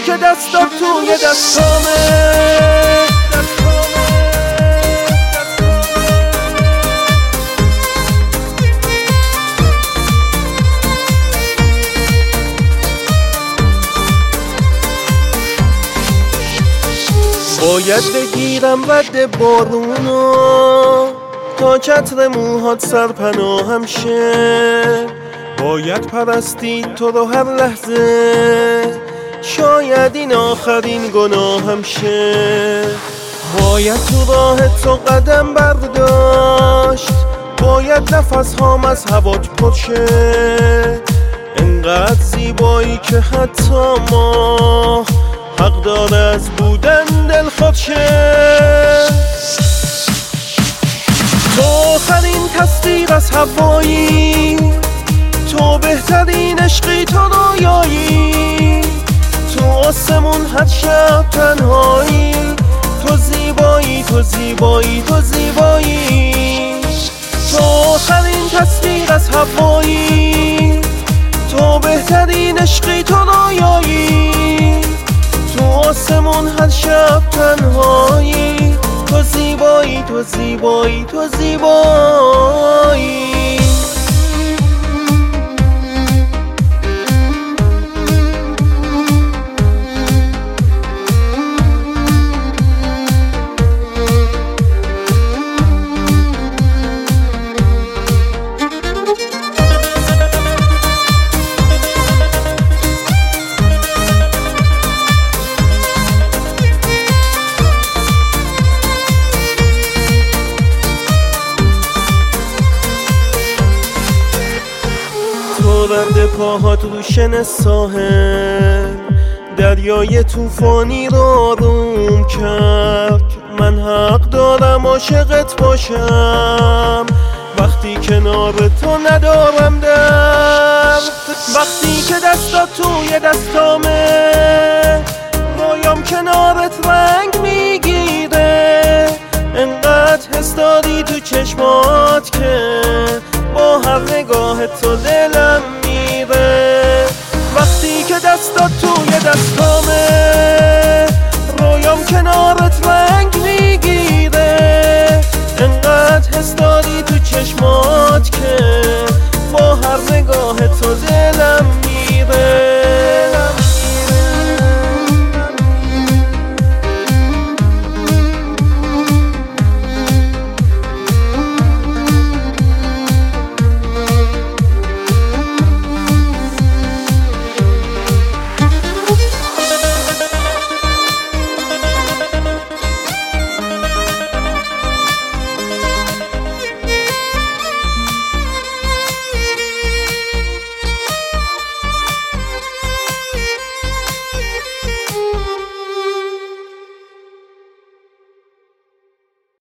که دستات توی دستامه. باید بگیرم رد بارونو تا چتر موهات سرپناهم شه. باید پرستی تو رو هر لحظه، شاید این آخرین گناهم شه. باید تو راه تو قدم برداشت، باید نفس هام از هوات پر شه. انقدر زیبایی که حتی ما حق داره از بودن دل خود شه. تو آخرین تصویر از هوایی، تو بهترین عشقی، تو رویایی، تو آسمون هر شب تنهایی، تو زیبایی تو زیبایی تو زیبایی. تو آخرین تصویر از هوایی، تو بهترین عشقی، تو رویایی، تو آسمون هر شب تنهایی، تو زیبایی تو زیبایی تو زیبایی. رد پاهات روشن ساحل، دریای طوفانی رو آروم کرد. من حق دارم عاشقت باشم وقتی کنار تو ندارم درد. وقتی که دستات توی دستامه، رویام کنارت رنگ میگیره. انقدر حس داری تو چشمات که با هر نگاه تو دلم میره. وقتی که دستات توی دستام